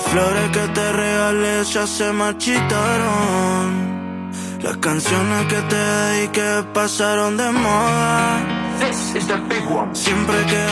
flores que te regalé ya se marchitaron. Las canciones que te dediqué pasaron de moda. This is the big one. Siempre que